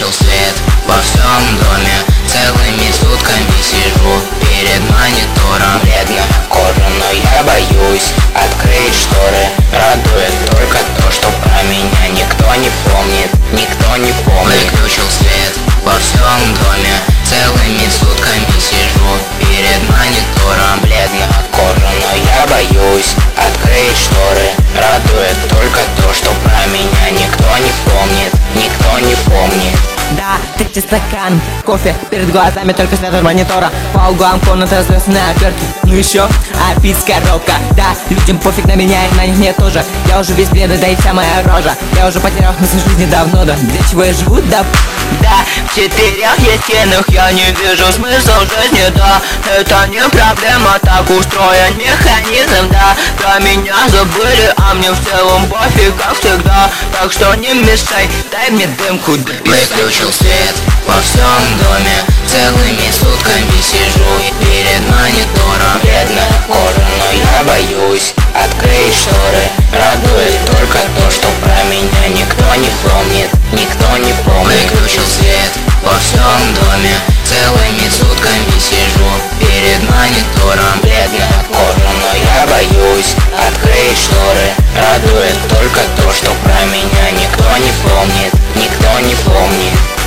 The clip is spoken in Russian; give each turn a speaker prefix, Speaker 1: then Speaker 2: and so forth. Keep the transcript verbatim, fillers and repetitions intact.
Speaker 1: Выключил свет во всем доме, целыми сутками сижу перед монитором. Бледная кожа, но я боюсь открыть шторы. Радует только то, что про меня никто не помнит, никто не помнит. Выключил свет во всем доме, целыми сутками сижу перед монитором. Бледная кожа, но я боюсь открыть шторы. Радует только то, что про меня никто не помнит, никто не помнит.
Speaker 2: Да, третий стакан кофе, перед глазами только свет от монитора. По углам комната развесная обертки. Ну еще, а пить коробка. Да, людям пофиг на меня и на них мне тоже. Я уже весь бледный, да и вся моя рожа. Я уже потерял смысл жизни давно, да. Для чего я живу, да. Да, в четырех стенах я не вижу смысл жизни, да. Это не проблема, так устроен механизм, да. Про меня забыли, а мне в целом пофиг, как всегда. Так что не мешай, дай мне дымку дописать.
Speaker 1: Выключил свет во всем доме, целыми сутками сижу перед монитором. Бледная кожа, но я боюсь открыть шторы. Радует только то, что про меня никто не помнит, никто не помнит. Выключил свет во всем доме, целыми сутками сижу перед монитором. Бледная кожа, но я боюсь открыть шторы. Радует только то, что про меня никто не помнит, никто не помнит.